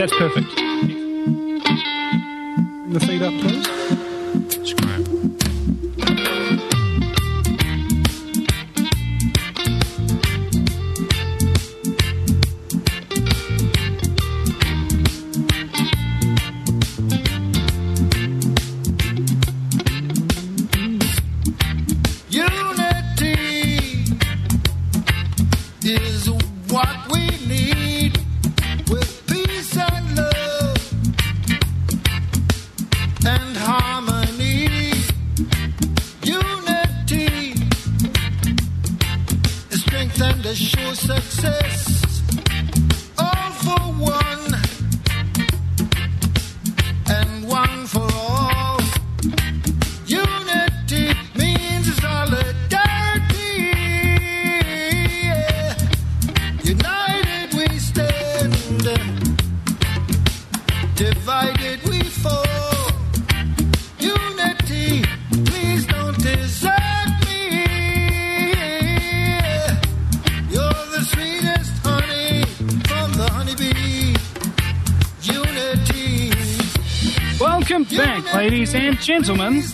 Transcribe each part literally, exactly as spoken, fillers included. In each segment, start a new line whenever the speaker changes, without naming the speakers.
That's perfect. Bring the feet up, please. Scram. Ladies and gentlemen,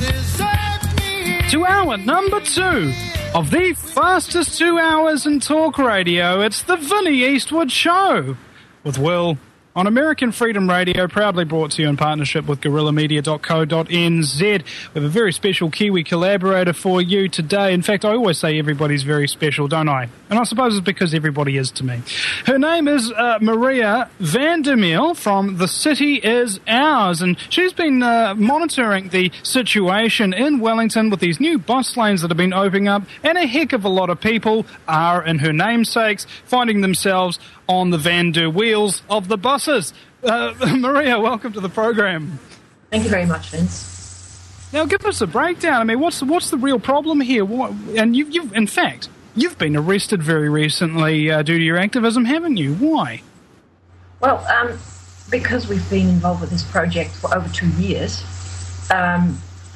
to hour number two of the fastest two hours in talk radio. It's the Vinnie Eastwood Show with Will on American Freedom Radio, proudly brought to you in partnership with guerrilla media dot co dot n z. We have a very special Kiwi collaborator for you today. In fact, I always say everybody's very special, don't I? And I suppose it's because everybody is to me. Her name is uh, Maria van der Merwe from The City Is Ours, and she's been uh, monitoring the situation in Wellington with these new bus lanes that have been opening up, and a heck of a lot of people are, in her namesakes, finding themselves on the Van der wheels of the buses. Uh, Maria, welcome to the program.
Thank you very much, Vince.
Now, give us a breakdown. I mean, what's what's the real problem here? What, and you've, you've, in fact, you've been arrested very recently uh, due to your activism, haven't you? Why?
Well, um, because we've been involved with this project for over two years, um,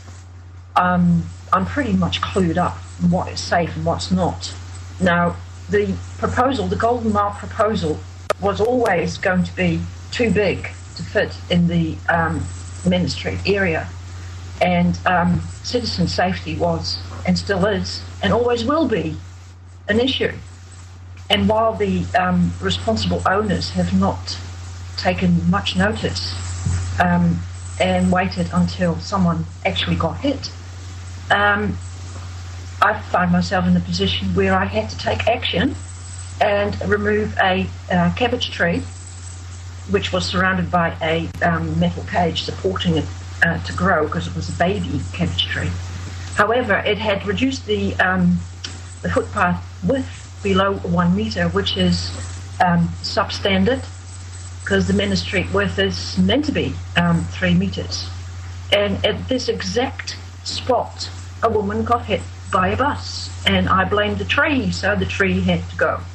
um, I'm pretty much clued up on what is safe and what's not. Now, the proposal, the Golden Mile proposal, was always going to be too big to fit in the um, Main Street area. And um, citizen safety was, and still is, and always will be, an issue. And while the um, responsible owners have not taken much notice um, and waited until someone actually got hit, um, I found myself in a position where I had to take action and remove a uh, cabbage tree, which was surrounded by a um, metal cage supporting it uh, to grow because it was a baby cabbage tree. However, it had reduced the, um, the footpath width below one metre, which is um, substandard because the Main Street width is meant to be um, three metres. And at this exact spot, a woman got hit by a bus, and I blamed the tree, so the tree had to go.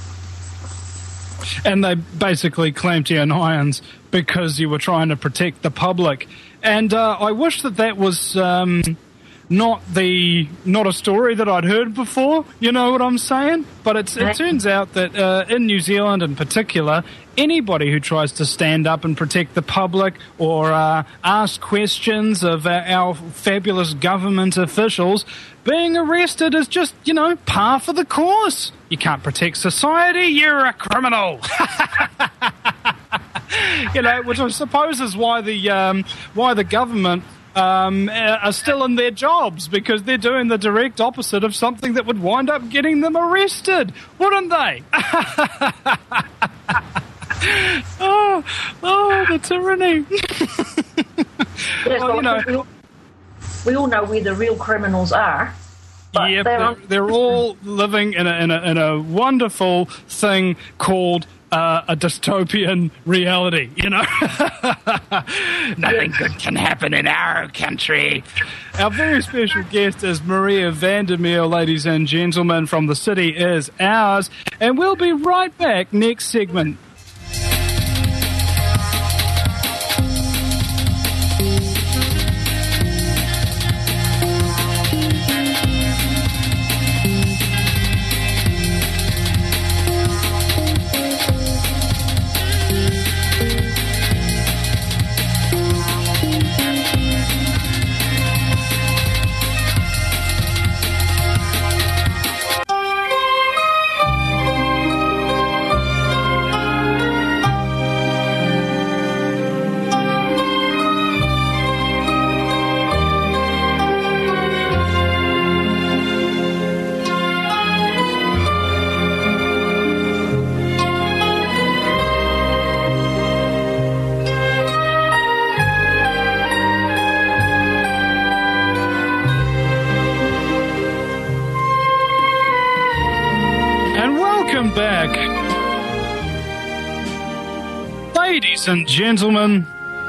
And they basically clamped you in irons because you were trying to protect the public. And uh, I wish that that was um, not the not a story that I'd heard before. You know what I'm saying? But it's, it turns out that uh, in New Zealand in particular, anybody who tries to stand up and protect the public or uh, ask questions of uh, our fabulous government officials, being arrested is just, you know, par for the course. You can't protect society, you're a criminal. You know, which I suppose is why the um, why the government um, are still in their jobs, because they're doing the direct opposite of something that would wind up getting them arrested, wouldn't they? oh, oh, the tyranny.
Yes,
well,
well,
you know,
we, all, we all know where the real criminals are.
Yep, they're, they're all living in a, in a in a wonderful thing called uh, a dystopian reality. You know, nothing good can happen in our country. Our very special guest is Maria van der Merwe, ladies and gentlemen, from The City Is Ours, and we'll be right back next segment. welcome back, ladies and gentlemen,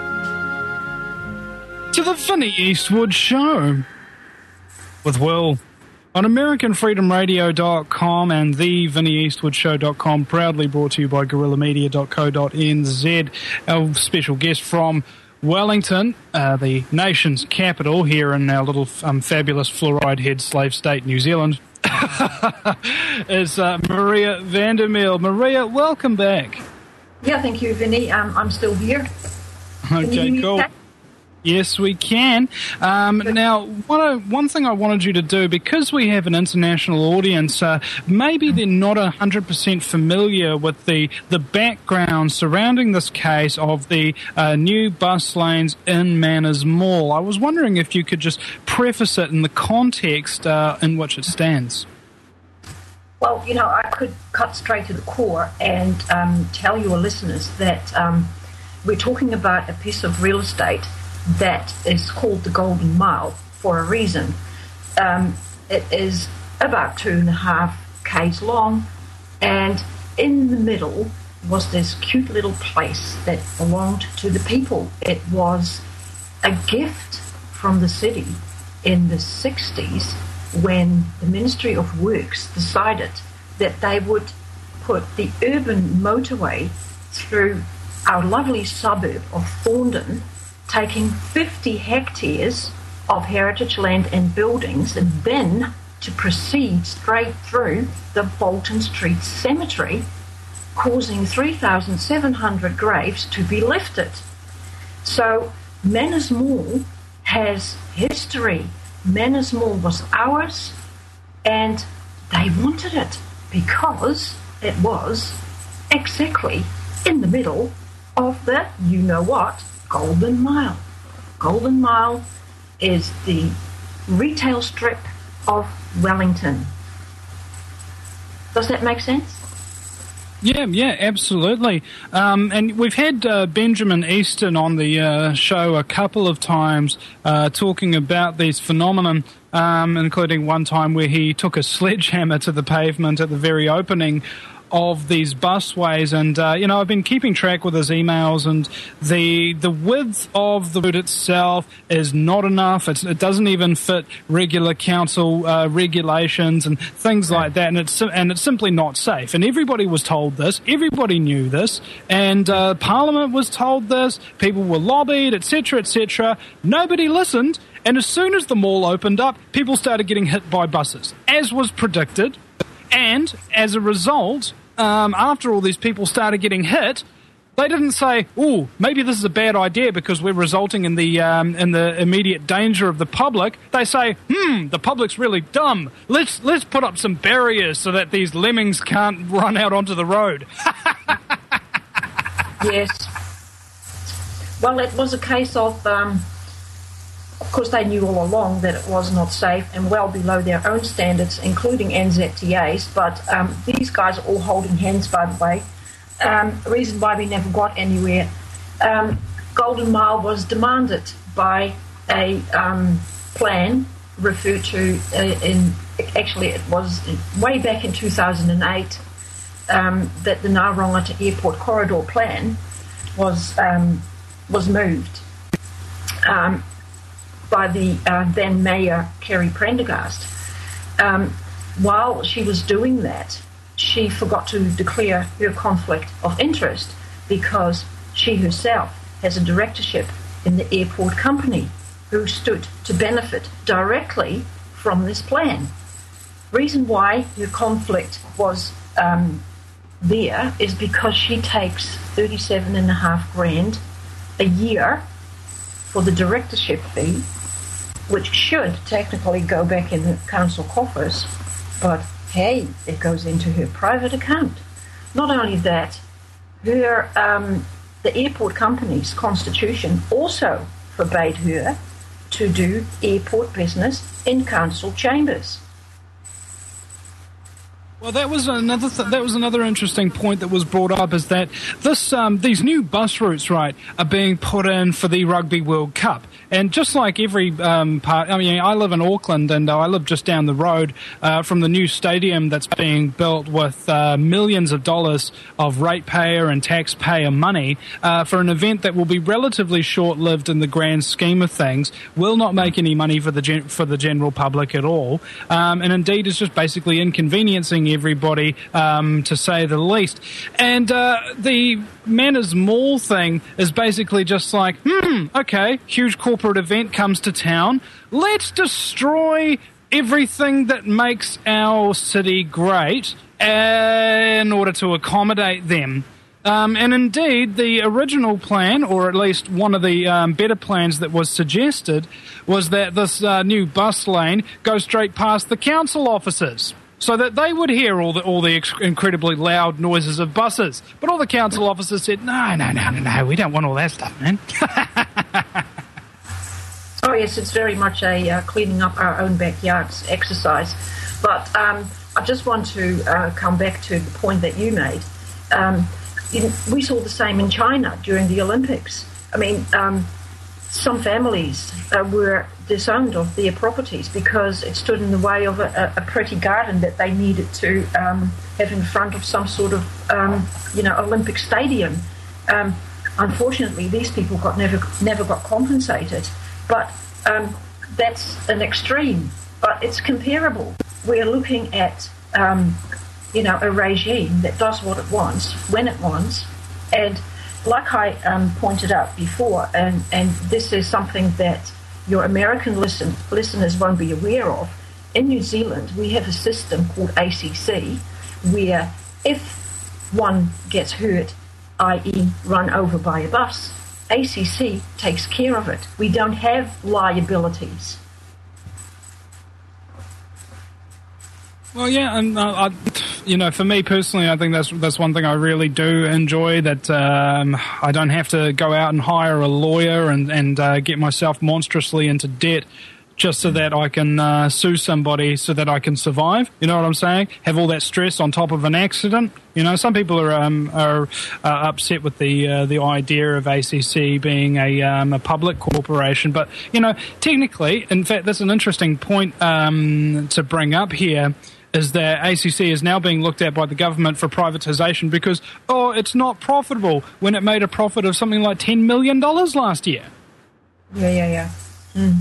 to the Vinnie Eastwood Show with Will on American Freedom Radio dot com and the Vinnie Eastwood Show dot com, proudly brought to you by Guerrilla Media dot co dot n z. Our special guest from Wellington, uh, the nation's capital, here in our little um, fabulous fluoride-head slave state, New Zealand, is uh, Maria van der Merwe. Maria, welcome back.
Yeah, thank you, Vinny. Um, I'm still here.
Okay, cool. Yes, we can. Um, now, what I, one thing I wanted you to do, because we have an international audience, uh, maybe they're not one hundred percent familiar with the, the background surrounding this case of the uh, new bus lanes in Manners Mall. I was wondering if you could just preface it in the context uh, in which it stands.
Well, you know, I could cut straight to the core and um, tell your listeners that um, we're talking about a piece of real estate that is called the Golden Mile for a reason. Um, it is about two and a half k's long, and in the middle was this cute little place that belonged to the people. It was a gift from the city in the sixties when the Ministry of Works decided that they would put the urban motorway through our lovely suburb of Thorndon, taking fifty hectares of heritage land and buildings, and then to proceed straight through the Bolton Street Cemetery, causing three thousand seven hundred graves to be lifted. So Manners Mall has history. Manners Mall was ours, and they wanted it because it was exactly in the middle of the you-know-what, Golden Mile. Golden Mile is the retail strip of Wellington. Does that make sense?
Yeah, yeah, absolutely. Um, and we've had uh, Benjamin Easton on the uh, show a couple of times uh, talking about these phenomenon, um, including one time where he took a sledgehammer to the pavement at the very opening of these busways, and uh, you know, I've been keeping track with his emails, and the the width of the route itself is not enough. It's, it doesn't even fit regular council uh, regulations and things like that, and it's and it's simply not safe. And everybody was told this, everybody knew this, and uh, Parliament was told this. People were lobbied, et cetera, et cetera. Nobody listened, and as soon as the mall opened up, people started getting hit by buses, as was predicted, and as a result. Um, after all these people started getting hit, they didn't say, "Oh, maybe this is a bad idea because we're resulting in the um, in the immediate danger of the public." They say, "Hmm, the public's really dumb. Let's let's put up some barriers so that these lemmings can't run out onto the road."
Yes. Well, it was a case of, um, of course, they knew all along that it was not safe and well below their own standards, including N Z T A's. But um, these guys are all holding hands, by the way. Um, the reason why we never got anywhere. Um, Golden Mile was demanded by a um, plan referred to uh, in, actually it was way back in two thousand eight, um, that the Ngā to Airport Corridor Plan was um, was moved um, by the uh, then Mayor Kerry Prendergast. Um, while she was doing that, she forgot to declare her conflict of interest because she herself has a directorship in the airport company who stood to benefit directly from this plan. Reason why her conflict was um, there is because she takes thirty-seven and a half grand a year for the directorship fee, which should technically go back in the council coffers, but hey, it goes into her private account. Not only that, her um, the airport company's constitution also forbade her to do airport business in council chambers.
Well, that was another th- that was another interesting point that was brought up, is that this um, these new bus routes, right, are being put in for the Rugby World Cup. And just like every um, part, I mean, I live in Auckland, and uh, I live just down the road uh, from the new stadium that's being built with uh, millions of dollars of ratepayer and taxpayer money uh, for an event that will be relatively short-lived in the grand scheme of things, will not make any money for the gen- for the general public at all, um, and indeed is just basically inconveniencing everybody, um, to say the least. And uh, the Manners Mall thing is basically just like, hmm, okay, huge corporate event comes to town. Let's destroy everything that makes our city great in order to accommodate them. Um, and indeed, the original plan, or at least one of the um, better plans that was suggested, was that this uh, new bus lane goes straight past the council offices, so that they would hear all the all the ex- incredibly loud noises of buses. But all the council officers said, no, no, no, no, no, we don't want all that stuff, man.
Oh, yes, it's very much a uh, cleaning up our own backyards exercise. But um, I just want to uh, come back to the point that you made. Um, in, we saw the same in China during the Olympics. I mean, um, some families uh, were disowned of their properties because it stood in the way of a, a pretty garden that they needed to um, have in front of some sort of, um, you know, Olympic stadium. Um, unfortunately, these people got never never got compensated. But um, that's an extreme. But it's comparable. We're looking at, um, you know, a regime that does what it wants, when it wants, and like I um, pointed out before, and, and this is something that your American listen, listeners won't be aware of, in New Zealand we have a system called A C C, where if one gets hurt, that is run over by a bus, A C C takes care of it. We don't have liabilities.
Well, yeah, and uh, I, you know, for me personally, I think that's that's one thing I really do enjoy, that um, I don't have to go out and hire a lawyer and and uh, get myself monstrously into debt just so that I can uh, sue somebody so that I can survive. You know what I'm saying? Have all that stress on top of an accident. You know, some people are um, are uh, upset with the uh, the idea of A C C being a um, a public corporation, but you know, technically, in fact, that's an interesting point um, to bring up here. Is that A C C is now being looked at by the government for privatisation because, oh, it's not profitable, when it made a profit of something like ten million dollars last year.
Yeah, yeah, yeah. Mm.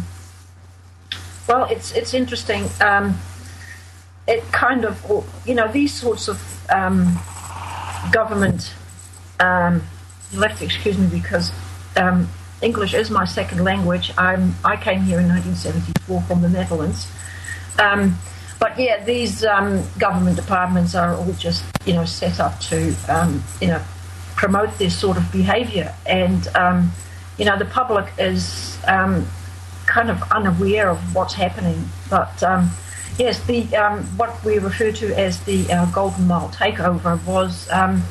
Well, it's it's interesting. Um, it kind of, you know, these sorts of um, government, um, you'll have to excuse me because um, English is my second language. I'm, I came here in nineteen seventy-four from the Netherlands. Um, But yeah, these um, government departments are all just, you know, set up to, um, you know, promote this sort of behaviour, and um, you know, the public is um, kind of unaware of what's happening. But um, yes, the um, what we refer to as the uh, Golden Mile takeover was, um,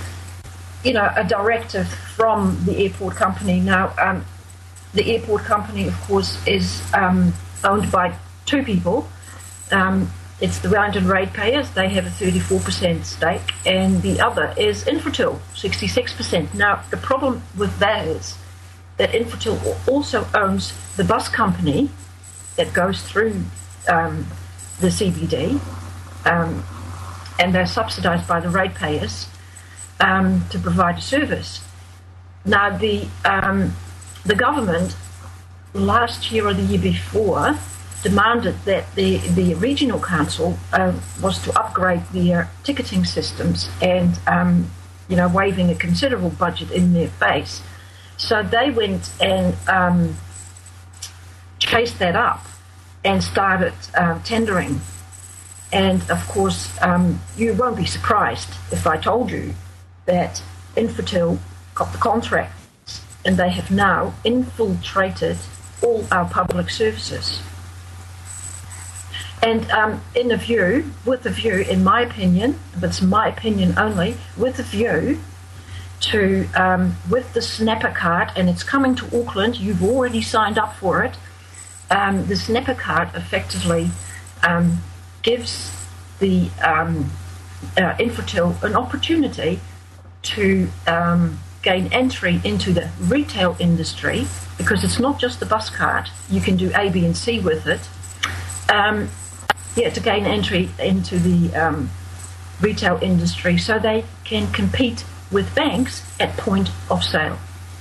you know, a directive from the airport company. Now, um, the airport company, of course, is um, owned by two people. Um, it's the Wellington ratepayers. They have a thirty-four percent stake, and the other is Infratil, sixty-six percent. Now, the problem with that is that Infratil also owns the bus company that goes through um, the C B D, um, and they're subsidised by the ratepayers um, to provide a service. Now, the um, the government last year or the year before demanded that the, the regional council uh, was to upgrade their ticketing systems, and um, you know, waiving a considerable budget in their face. So they went and um, chased that up and started uh, tendering. And of course, um, you won't be surprised if I told you that Infratil got the contracts, and they have now infiltrated all our public services. And um, in a view, with a view, in my opinion, but it's my opinion only, with a view to, um, with the Snapper card, and it's coming to Auckland, you've already signed up for it, um, the Snapper card effectively um, gives the um, uh, Infratil an opportunity to um, gain entry into the retail industry, because it's not just the bus card. You can do A, B, and C with it. Um, yeah, to gain entry into the um, retail industry so they can compete with banks at point of sale.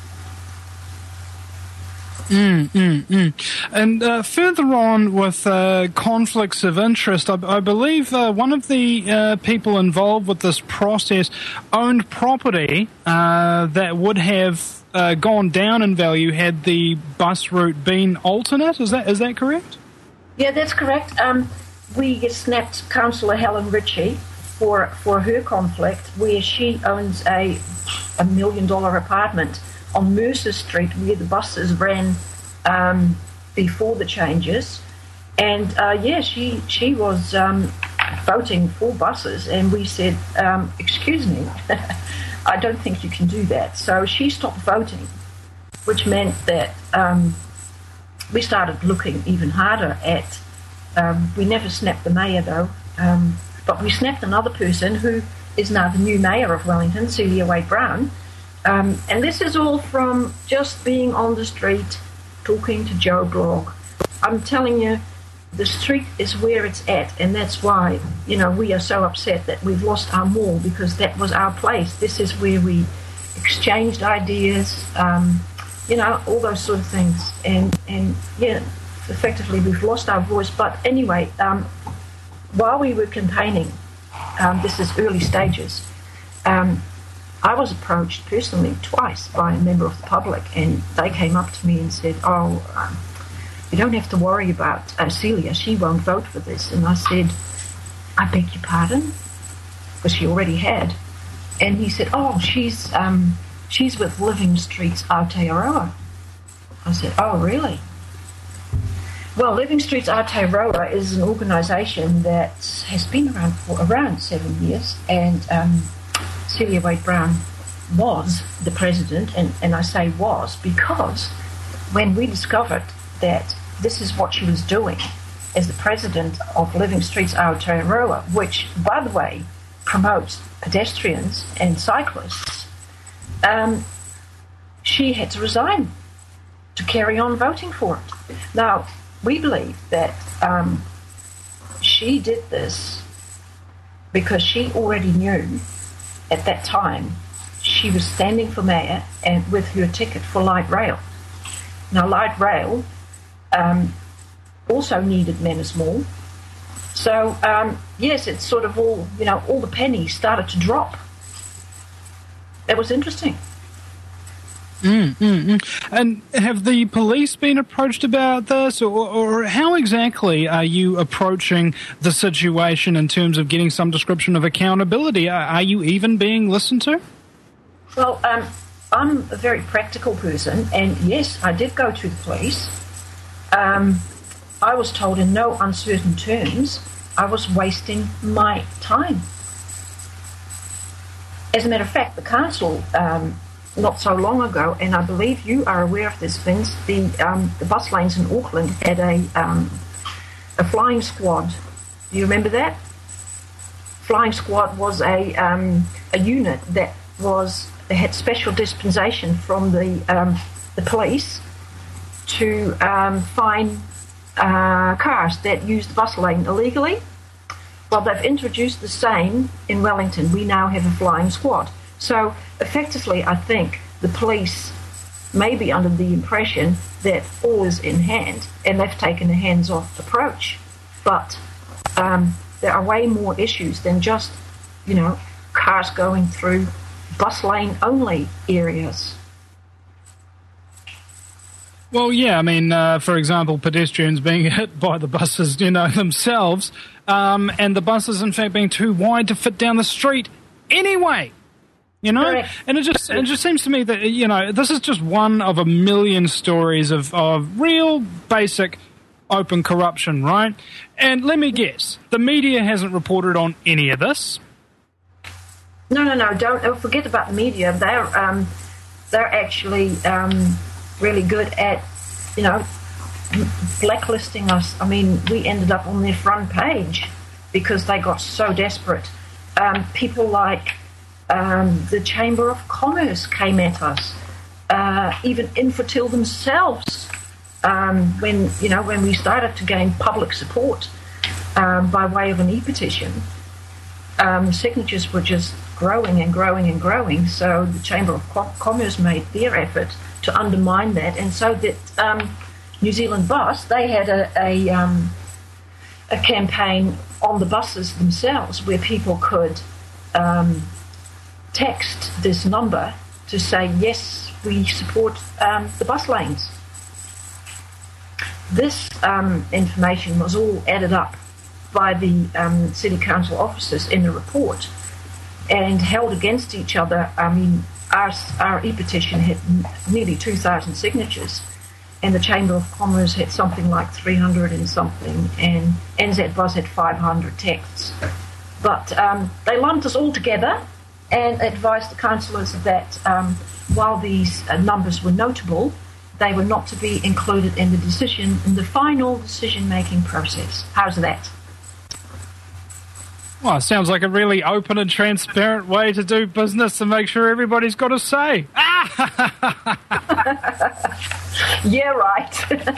Mm, mm, mm. And uh, further on with uh, conflicts of interest, I, I believe uh, one of the uh, people involved with this process owned property uh, that would have uh, gone down in value had the bus route been alternate. Is that is that correct?
Yeah, that's correct. Um, we snapped Councillor Helen Ritchie for for her conflict, where she owns a a million dollar apartment on Mercer Street, where the buses ran um, before the changes. And uh, yeah, she she was um, voting for buses, and we said, um, excuse me, I don't think you can do that. So she stopped voting, which meant that um, we started looking even harder at, um, we never snapped the mayor though, um, but we snapped another person who is now the new mayor of Wellington, Celia Wade-Brown. Um, and this is all from just being on the street, talking to Joe Blogg. I'm telling you, the street is where it's at, and that's why, you know, we are so upset that we've lost our mall, because that was our place. This is where we exchanged ideas, um, you know, all those sort of things. And, and yeah, effectively we've lost our voice. But anyway, um, while we were campaigning, um, this is early stages, um, I was approached personally twice by a member of the public, and they came up to me and said, oh, um, you don't have to worry about uh, Celia, she won't vote for this. And I said, I beg your pardon? Because she already had. And he said, oh, she's um, she's with Living Streets Aotearoa. I said, oh, really? Well, Living Streets Aotearoa is an organisation that has been around for around seven years, and um, Celia Wade-Brown was the president, and, and I say was because when we discovered that this is what she was doing as the president of Living Streets Aotearoa, which, by the way, promotes pedestrians and cyclists, um, she had to resign to carry on voting for it. Now, we believe that um, she did this because she already knew at that time she was standing for mayor and with her ticket for light rail. Now, light rail um, also needed Manners Mall. So, um, yes, it's sort of all, you know, all the pennies started to drop. That was interesting.
Mm, mm, mm. And have the police been approached about this, or, or how exactly are you approaching the situation in terms of getting some description of accountability? Are, are you even being listened to?
Well, um, I'm a very practical person, and yes, I did go to the police. Um, I was told in no uncertain terms I was wasting my time. As a matter of fact, the council, um, not so long ago, and I believe you are aware of this, Vince, the, um, the bus lanes in Auckland had a, um, a flying squad. Do you remember that? Flying squad was a, um, a unit that was had special dispensation from the, um, the police to um, fine uh, cars that used the bus lane illegally. Well, they've introduced the same in Wellington. We now have a flying squad. So, effectively, I think the police may be under the impression that all is in hand, and they've taken a hands-off approach. But um, there are way more issues than just, you know, cars going through bus lane-only areas.
Well, yeah, I mean, uh, for example, pedestrians being hit by the buses, you know, themselves, um, and the buses, in fact, being too wide to fit down the street anyway. You know,
Correct.
And it just it just seems to me that, you know, this is just one of a million stories of, of real basic open corruption, right? And let me guess, the media hasn't reported on any of this.
No, no, no, don't, don't forget about the media. They're, um, they're actually um, really good at, you know, blacklisting us. I mean, we ended up on their front page because they got so desperate. Um, people like um, the Chamber of Commerce came at us. Uh, even Infotil themselves, um, when you know when we started to gain public support um, by way of an e-petition, um, signatures were just growing and growing and growing. So the Chamber of Co- Commerce made their effort to undermine that, and so that um, New Zealand Bus, they had a a, um, a campaign on the buses themselves where people could um, text this number to say, yes, we support um, the bus lanes. This um, information was all added up by the um, City Council officers in the report and held against each other. I mean, our, our e-petition had nearly two thousand signatures, and the Chamber of Commerce had something like three hundred and something, and N Z Bus had five hundred texts. But um, they lumped us all together and advised the councillors that um, while these uh, numbers were notable, they were not to be included in the decision, in the final decision-making process. How's that?
Well, it sounds like a really open and transparent way to do business to make sure everybody's got a say.
Yeah, right.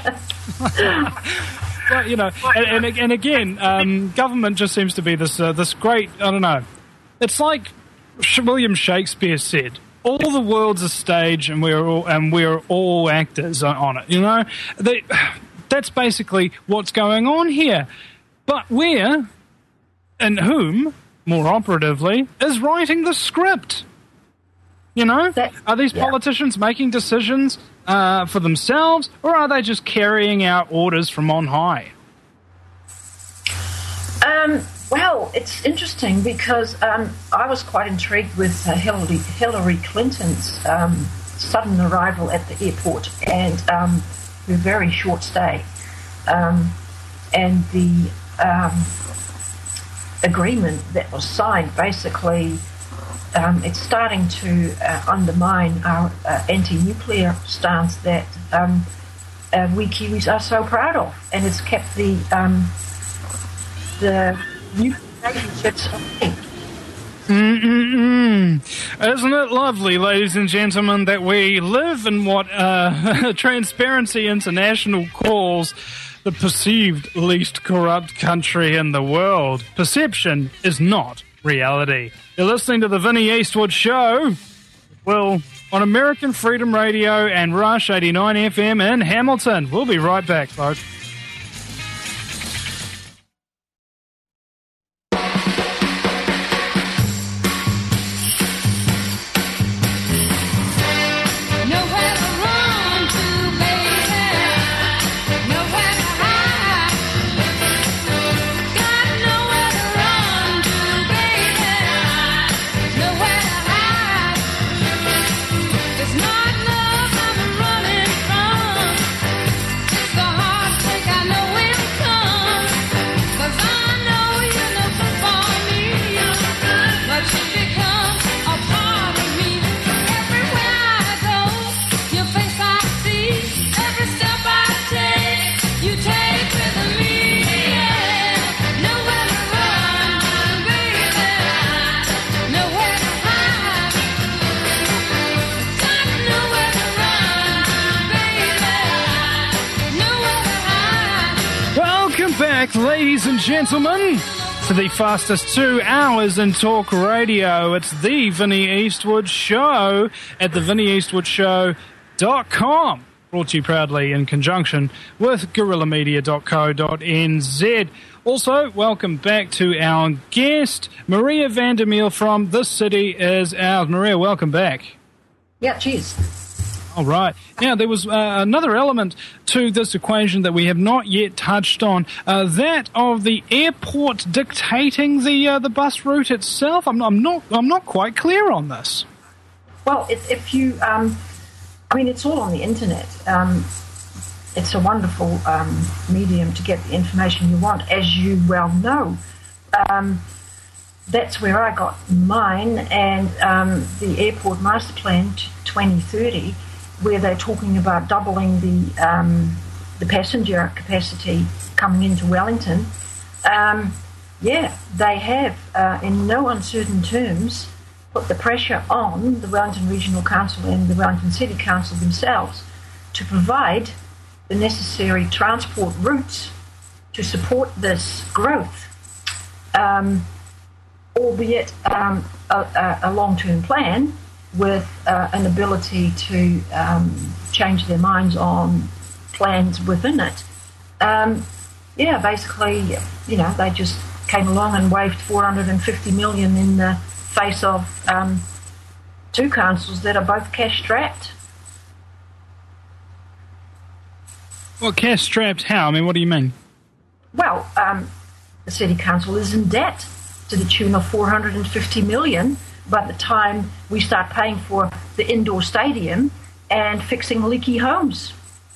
Well, you know, and, and, and again, um, government just seems to be this uh, this great, I don't know, it's like William Shakespeare said, all the world's a stage and we're all, and we're all actors on it, you know? They, that's basically what's going on here. But where and whom, more operatively, is writing the script? You know? That, are these yeah. politicians making decisions uh, for themselves, or are they just carrying out orders from on high?
Um... Well, it's interesting because um, I was quite intrigued with uh, Hillary, Hillary Clinton's um, sudden arrival at the airport and um, her very short stay, um, and the um, agreement that was signed. Basically, um, it's starting to uh, undermine our uh, anti-nuclear stance that um, uh, we Kiwis are so proud of, and it's kept the um, the
Mm-mm-mm. Isn't it lovely, ladies and gentlemen, that we live in what uh, Transparency International calls the perceived least corrupt country in the world? Perception is not reality. You're listening to the Vinnie Eastwood Show. Well, on American Freedom Radio and Rush eighty-nine F M in Hamilton. We'll be right back, folks. Ladies and gentlemen, to the fastest two hours in talk radio. It's the Vinnie Eastwood Show at the vinnie eastwood show dot com. Brought to you proudly in conjunction with guerrilla media dot co dot n z. Also, welcome back to our guest, Maria van der Meel from This City Is Ours. Maria, welcome back.
Yeah, cheers.
All right. Now, there was uh, another element to this equation that we have not yet touched on, uh, that of the airport dictating the uh, the bus route itself. I'm, I'm not I'm not quite clear on this.
Well, if, if you, um, I mean, it's all on the internet. Um, it's a wonderful um, medium to get the information you want, as you well know. Um, that's where I got mine, and um, the Airport Master Plan twenty thirty. Where they're talking about doubling the um, the passenger capacity coming into Wellington. Um, yeah, they have, uh, in no uncertain terms, put the pressure on the Wellington Regional Council and the Wellington City Council themselves to provide the necessary transport routes to support this growth, um, albeit um, a, a long-term plan with uh, an ability to um, change their minds on plans within it. Um, yeah, basically, you know, they just came along and waved four hundred fifty million in the face of um, two councils that are both cash-strapped.
Well, cash-strapped how? I mean, what do you mean?
Well, um, the City Council is in debt to the tune of four hundred fifty million by the time we start paying for the indoor stadium and fixing leaky homes.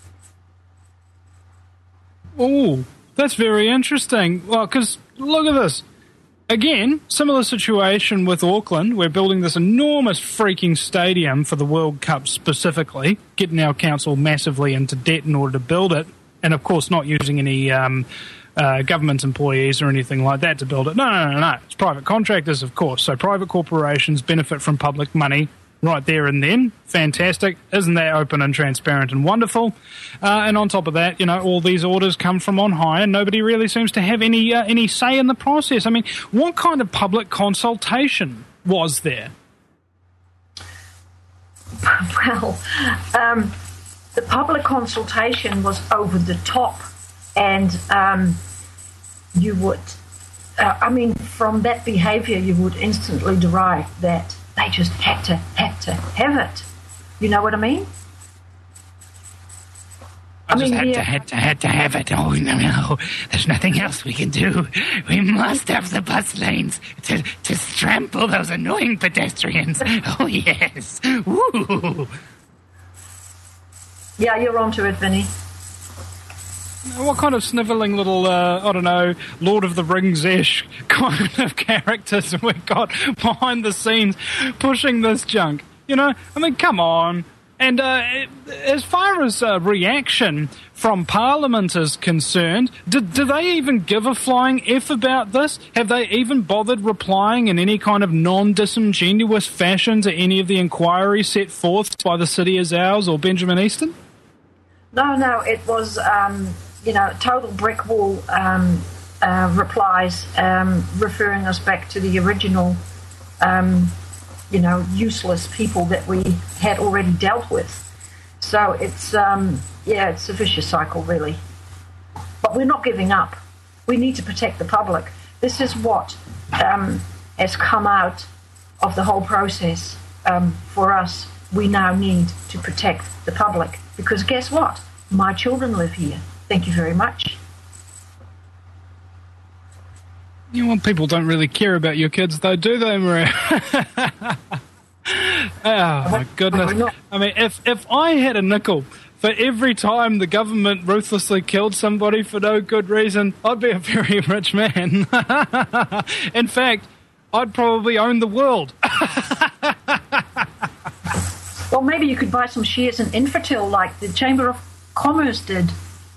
Oh, that's very interesting. Well, because look at this. Again, similar situation with Auckland. We're building this enormous freaking stadium for the World Cup specifically, getting our council massively into debt in order to build it, and of course not using any um, uh, government employees or anything like that to build it. No, no, no, no. It's private contractors, of course. So private corporations benefit from public money right there and then. Fantastic. Isn't that open and transparent and wonderful? Uh, and on top of that, you know, all these orders come from on high and nobody really seems to have any uh, any say in the process. I mean, what kind of public consultation was there?
Well, um, the public consultation was over the top, and um, you would, uh, I mean, from that behaviour, you would instantly derive that they just had to, had to have it. You know what I mean?
I, I mean, just had yeah. to, had to, had to have it. Oh, no, no. There's nothing else we can do. We must have the bus lanes to, to trample those annoying pedestrians. Oh, yes. Woo.
Yeah, you're onto it, Vinny.
What kind of snivelling little, uh, I don't know, Lord of the Rings-ish kind of characters have we got behind the scenes pushing this junk? You know, I mean, come on. And uh, as far as uh, reaction from Parliament is concerned, do, do they even give a flying F about this? Have they even bothered replying in any kind of non-disingenuous fashion to any of the inquiries set forth by the City is Ours or Benjamin Easton?
No, no, it was... Um you know, total brick wall um, uh, replies um, referring us back to the original, um, you know, useless people that we had already dealt with. So it's, um, yeah, it's a vicious cycle, really. But we're not giving up. We need to protect the public. This is what um, has come out of the whole process um, for us. We now need to protect the public because guess what? My children live here. Thank you very much.
You know, well, people don't really care about your kids, though, do they, Maria? Oh, my goodness. I mean, if, if I had a nickel for every time the government ruthlessly killed somebody for no good reason, I'd be a very rich man. In fact, I'd probably own the world.
Well, maybe you could buy some shares in Infratil like the Chamber of Commerce did.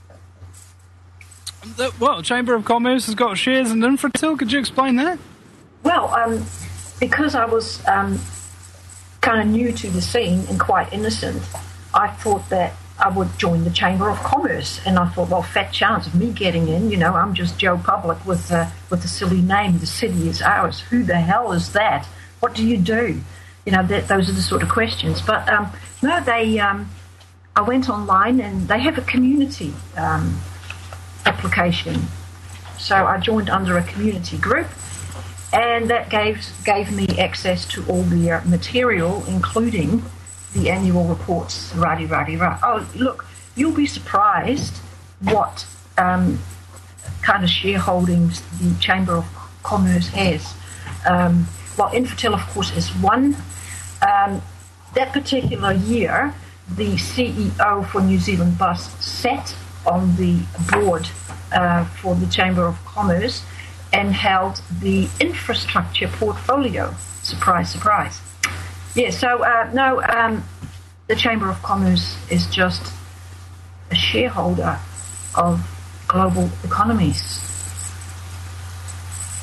The, well, Chamber of Commerce has got shares in Infratil. Could you explain that?
Well, um, because I was um, kind of new to the scene and quite innocent, I thought that I would join the Chamber of Commerce. And I thought, well, fat chance of me getting in. You know, I'm just Joe Public with a, with a silly name. The City is Ours. Who the hell is that? What do you do? You know, that, those are the sort of questions. But, um, no, they... Um, I went online and they have a community um application. So I joined under a community group and that gave gave me access to all their material, including the annual reports. Radi, radi, rah. Oh, look, you'll be surprised what um, kind of shareholdings the Chamber of Commerce has. Um, well, Infratil, of course, is one. Um, that particular year, the C E O for New Zealand Bus sat on the board uh, for the Chamber of Commerce and held the infrastructure portfolio. Surprise, surprise. Yeah, so, uh, no, um, the Chamber of Commerce is just a shareholder of global economies.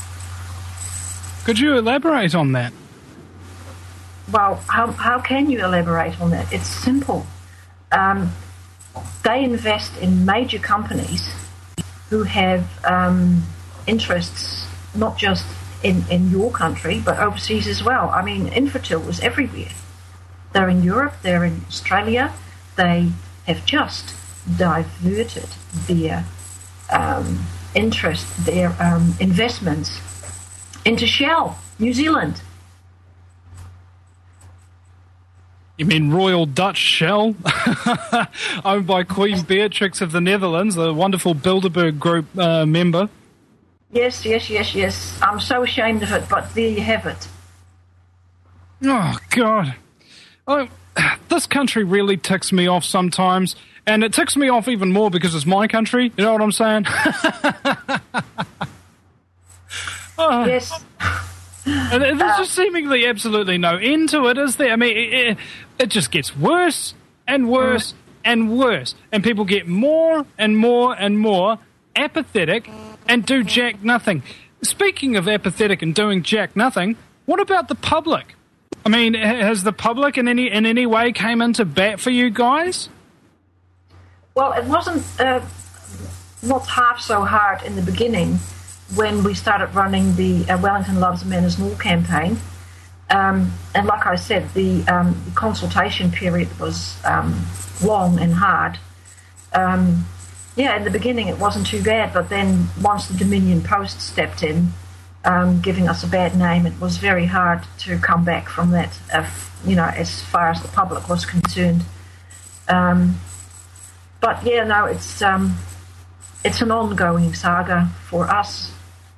Could you elaborate on that?
Well, how, how can you elaborate on that? It's simple. Um, they invest in major companies who have um, interests not just in, in your country, but overseas as well. I mean, Infratil was everywhere. They're in Europe, they're in Australia. They have just diverted their um, interest, their um, investments into Shell, New Zealand.
You mean Royal Dutch Shell, owned by Queen Beatrix of the Netherlands, the wonderful Bilderberg Group uh, member?
Yes, yes, yes, yes. I'm so ashamed of it, but there you have it.
Oh, God. Oh, this country really ticks me off sometimes, and it ticks me off even more because it's my country. You know what I'm saying? oh.
Yes.
And there's uh, just seemingly absolutely no end to it, is there? I mean, it, it just gets worse and worse and worse, and people get more and more and more apathetic and do jack nothing. Speaking of apathetic and doing jack nothing, what about the public? I mean, has the public in any in any way came into bat for you guys?
Well, it wasn't uh, not half so hard in the beginning when we started running the uh, Wellington Loves Manus-Moore campaign. Um, and like I said, the, um, the consultation period was um, long and hard. Um, yeah, in the beginning it wasn't too bad, but then once the Dominion Post stepped in, um, giving us a bad name, it was very hard to come back from that, uh, you know, as far as the public was concerned. Um, but yeah, no, it's um, it's an ongoing saga for us.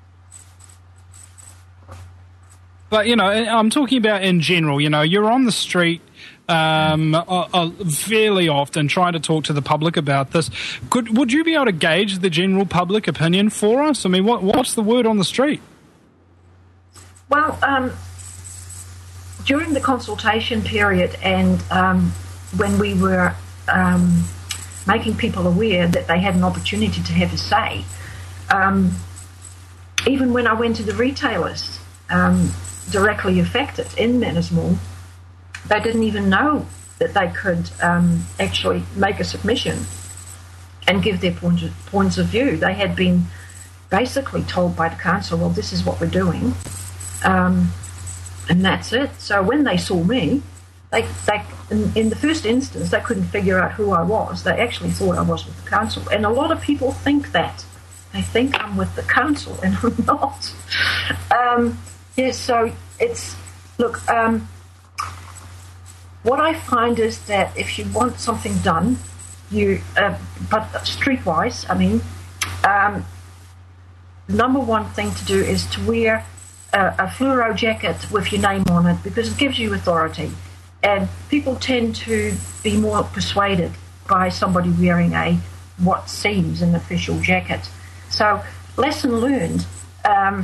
But, you know, I'm talking about in general, you know, you're on the street um, uh, uh, fairly often trying to talk to the public about this. Could Would you be able to gauge the general public opinion for us? I mean, what what's the word on the street?
Well, um, during the consultation period and um, when we were um, making people aware that they had an opportunity to have a say, um, even when I went to the retailers, um, directly affected in Manus-Moore, they didn't even know that they could um, actually make a submission and give their point of, points of view. They had been basically told by the council, well, this is what we're doing, um, and that's it. So when they saw me, they, they in, in the first instance, they couldn't figure out who I was. They actually thought I was with the council, and a lot of people think that. They think I'm with the council, and I'm not. Um, Yes, so it's, look, um, what I find is that if you want something done, you, uh, but streetwise, I mean, um, the number one thing to do is to wear a, a fluoro jacket with your name on it because it gives you authority. And people tend to be more persuaded by somebody wearing a, what seems an official jacket. So, lesson learned, um,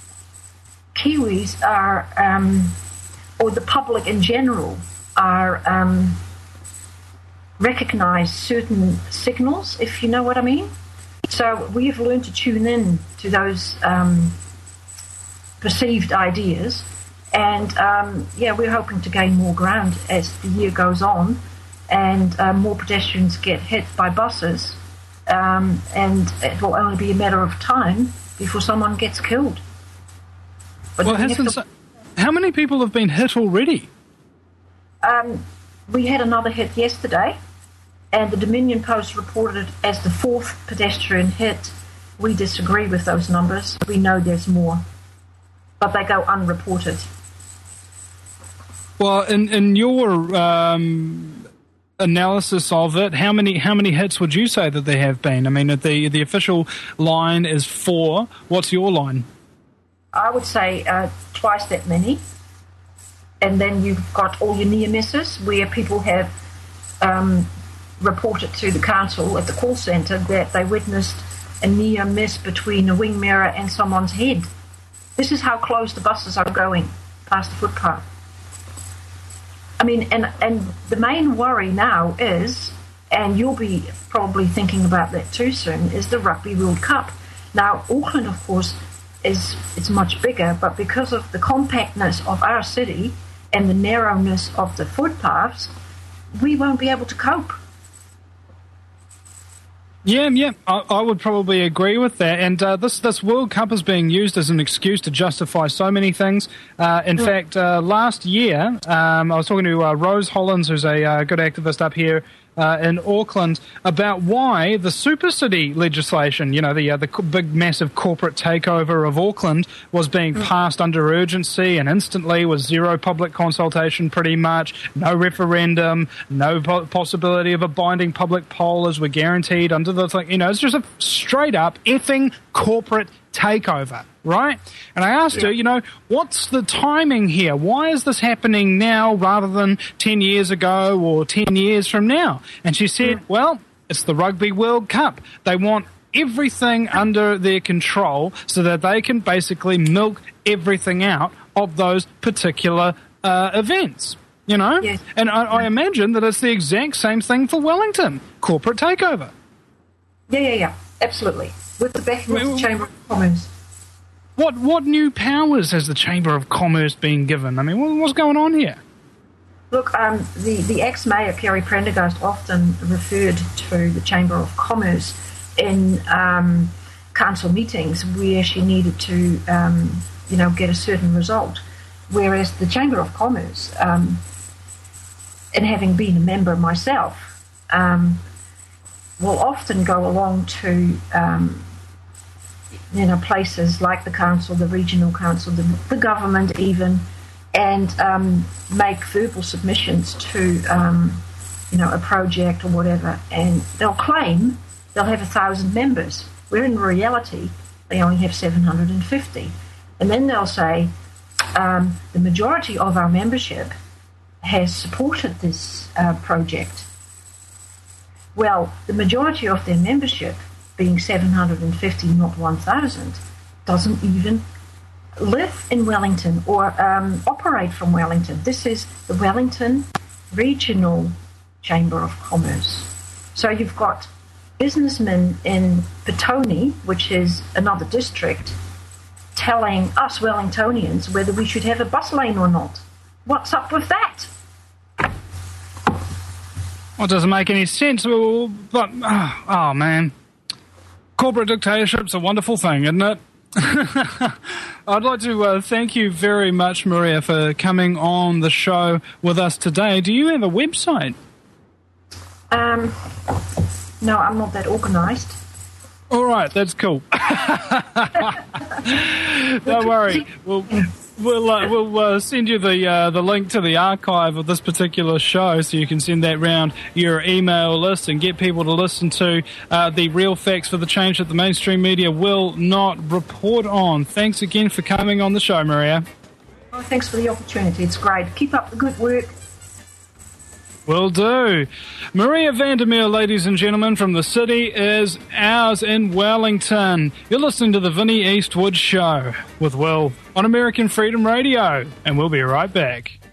Kiwis are, um, or the public in general, are um, recognise certain signals, if you know what I mean. So we've learned to tune in to those um, perceived ideas, and um, yeah, we're hoping to gain more ground as the year goes on, and uh, more pedestrians get hit by buses, um, and it will only be a matter of time before someone gets killed. But
well, hasn't to, how many people have been hit already?
Um, we had another hit yesterday, and the Dominion Post reported it as the fourth pedestrian hit. We disagree with those numbers. We know there's more, but they go unreported.
Well, in, in your um, analysis of it, how many how many hits would you say that there have been? I mean, the the official line is four. What's your line?
I would say uh, twice that many. And then you've got all your near misses where people have um, reported to the council at the call centre that they witnessed a near miss between a wing mirror and someone's head. This is how close the buses are going past the footpath. I mean, and, and the main worry now is, and you'll be probably thinking about that too soon, is the Rugby World Cup. Now, Auckland, of course, is it's much bigger, but because of the compactness of our city and the narrowness of the footpaths, we won't be able to cope.
Yeah, yeah, I, I would probably agree with that. And uh, this this World Cup is being used as an excuse to justify so many things. Uh, in mm. fact, uh, last year, um, I was talking to uh, Rose Hollins, who's a uh, good activist up here uh, in Auckland, about why the Super City legislation, you know, the uh, the big, massive corporate takeover of Auckland, was being mm. passed under urgency and instantly, with zero public consultation pretty much, no referendum, no po- possibility of a binding public poll as we're guaranteed under the, like, you know, it's just a straight up effing corporate takeover, right? And I asked yeah. her, you know, what's the timing here? Why is this happening now rather than ten years ago or ten years from now? And she said, mm. well, it's the Rugby World Cup. They want everything under their control so that they can basically milk everything out of those particular uh, events, you know? Yes. And I, I imagine that it's the exact same thing for Wellington, corporate takeover.
Yeah, yeah, yeah, absolutely. With the backing of the Chamber of Commerce.
What what new powers has the Chamber of Commerce been given? I mean, what, what's going on here?
Look, um, the, the ex-mayor, Kerry Prendergast, often referred to the Chamber of Commerce in um, council meetings where she needed to, um, you know, get a certain result. Whereas the Chamber of Commerce, um, and having been a member myself, um, will often go along to, um, you know, places like the council, the regional council, the, the government even, and um, make verbal submissions to, um, you know, a project or whatever, and they'll claim they'll have a thousand members, where in reality they only have seven hundred fifty. And then they'll say um, the majority of our membership has supported this uh, project. Well, the majority of their membership, being seven hundred fifty, not one thousand, doesn't even live in Wellington or um, operate from Wellington. This is the Wellington Regional Chamber of Commerce. So you've got businessmen in Petone, which is another district, telling us Wellingtonians whether we should have a bus lane or not. What's up with that?
Well, it doesn't make any sense, but, oh, oh man. Corporate dictatorship's a wonderful thing, isn't it? I'd like to uh, thank you very much, Maria, for coming on the show with us today. Do you have a website?
Um, no, I'm not that organised.
All right, that's cool. Don't worry. We'll we'll uh, we'll uh, send you the uh, the link to the archive of this particular show, so you can send that round your email list and get people to listen to uh, the real facts for the change that the mainstream media will not report on. Thanks again for coming on the show, Maria.
Oh, thanks for the opportunity. It's great. Keep up the good work.
Will do. Maria Vandermeer, ladies and gentlemen, from the city is ours in Wellington. You're listening to the Vinnie Eastwood Show with Will on American Freedom Radio, and we'll be right back.